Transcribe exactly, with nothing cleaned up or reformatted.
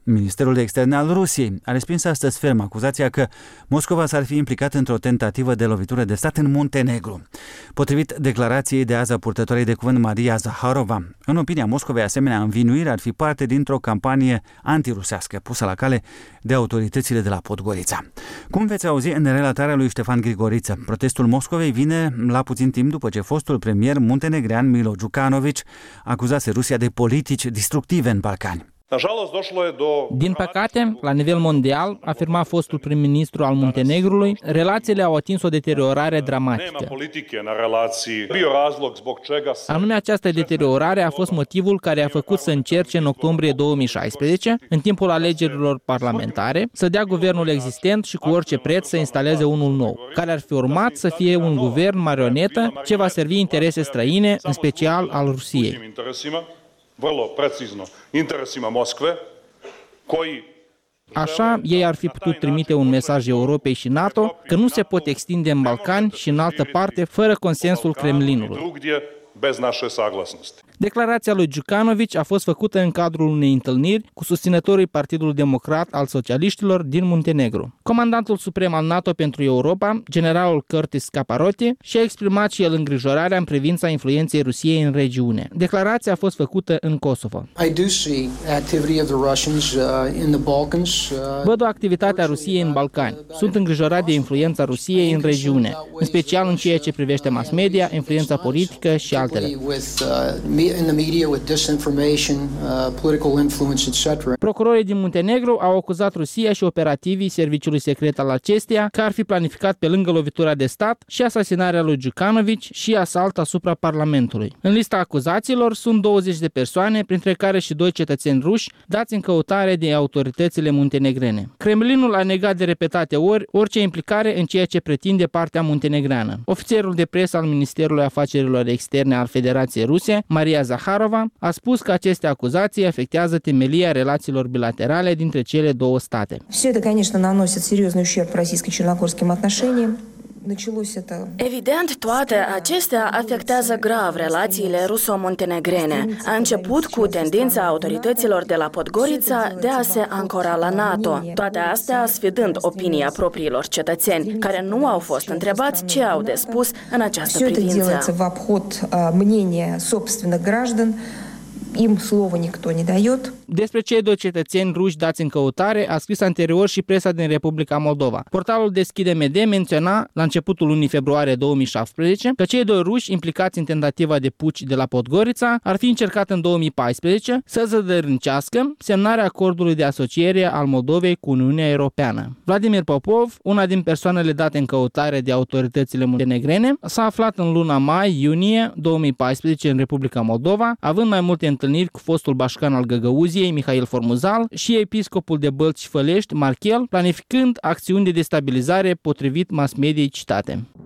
Ministerul de Externe al Rusiei a respins astăzi ferm acuzația că Moscova s-ar fi implicat într-o tentativă de lovitură de stat în Muntenegru. Potrivit declarației de azi a purtătoarei de cuvânt Maria Zaharova, în opinia Moscovei, asemenea învinuire ar fi parte dintr-o campanie antirusească pusă la cale de autoritățile de la Podgorița. Cum veți auzi în relatarea lui Ștefan Grigoriță, protestul Moscovei vine la puțin timp după ce fostul premier muntenegrean Milo Đukanović acuzase Rusia de politici destructive în Balcani. Din păcate, la nivel mondial, afirma fostul prim-ministru al Muntenegrului, relațiile au atins o deteriorare dramatică. Anume, această deteriorare a fost motivul care a făcut să încerce în octombrie două mii șaisprezece, în timpul alegerilor parlamentare, să dea guvernul existent și cu orice preț să instaleze unul nou, care ar fi urmat să fie un guvern marionetă ce va servi interese străine, în special al Rusiei. Așa, ei ar fi putut trimite un mesaj Europei și NATO că nu se pot extinde în Balcani și în altă parte fără consensul Kremlinului. Declarația lui Đukanović a fost făcută în cadrul unei întâlniri cu susținătorii Partidului Democrat al Socialiștilor din Muntenegru. Comandantul suprem al NATO pentru Europa, generalul Curtis Caparotty, și-a exprimat și el îngrijorarea în privința influenței Rusiei în regiune. Declarația a fost făcută în Kosovo. Văd o activitate a Rusiei în Balcani. Sunt îngrijorat de influența Rusiei în regiune, în special în ceea ce privește mass media, influența politică și altele. Procurorii din Muntenegru au acuzat Rusia și operativii serviciului secret al acesteia că ar fi planificat pe lângă lovitura de stat și asasinarea lui Đukanović și asalt asupra Parlamentului. În lista acuzaților sunt douăzeci de persoane, printre care și doi cetățeni ruși, dați în căutare de autoritățile muntenegrene. Kremlinul a negat de repetate ori orice implicare în ceea ce pretinde partea muntenegreană. Ofițerul de presă al Ministerului Afacerilor Externe al Federației Ruse, Maria Zaharova, a spus că aceste acuzații afectează temelia relațiilor bilaterale dintre cele două state. Evident, toate acestea afectează grav relațiile ruso-muntenegrene. A început cu tendința autorităților de la Podgorița de a se ancora la NATO. Toate astea sfidând opinia propriilor cetățeni, care nu au fost întrebați ce au de spus în această privință. Им слова никто не дает. Despre cei doi cetățeni ruși dați în căutare a scris anterior și presa din Republica Moldova. Portalul Deschide M D menționa la începutul lunii februarie două mii șaptesprezece că cei doi ruși implicați în tentativa de puci de la Podgorița ar fi încercat în două mii paisprezece să zădărâncească semnarea acordului de asociere al Moldovei cu Uniunea Europeană. Vladimir Popov, una din persoanele date în căutare de autoritățile muntenegrene, s-a aflat în luna mai-iunie două mii paisprezece în Republica Moldova, având mai multe întâlniri cu fostul bașcan al Găgăuziei, Mihail Formuzal, și episcopul de Bălți și Fălești, Marchel, planificând acțiuni de destabilizare potrivit mass mediei citate.